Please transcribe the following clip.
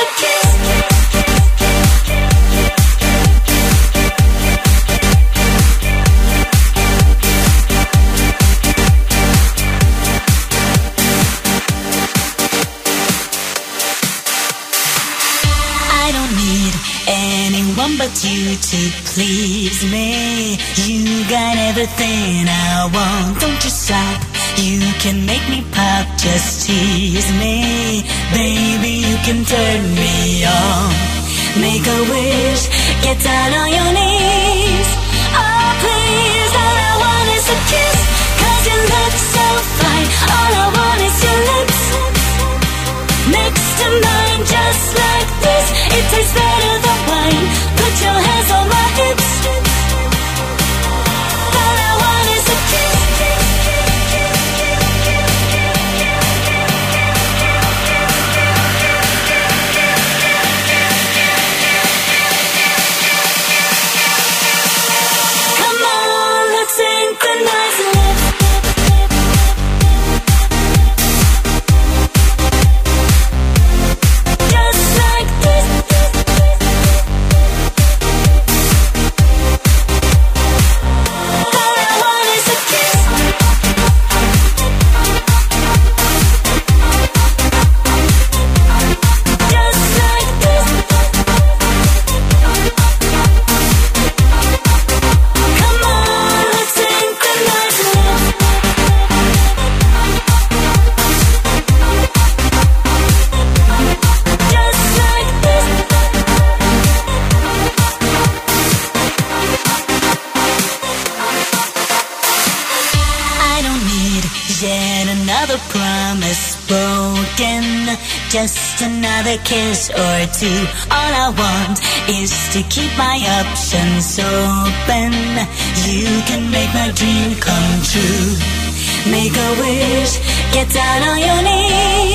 a kiss. I don't need anyone but you to please me. You got everything I want, don't you stop. You can make me pop, just tease me. Baby, you can turn me on. Make a wish, get down on your knees. Oh please, all I want is a kiss. 'Cause you look so fine, all I want is your lips next to mine, just like this. It tastes better than wine. Put your hands on my hips. All I want is a kiss. Come on, let's synchronize it. Just like this. All I want is a kiss. Just like this. Come on, let's synchronize it. Just like this. I don't need yet another promise broken, just another kiss or two. All I want is to keep my options open. You can make my dream come true. Make a wish, get down on your knees.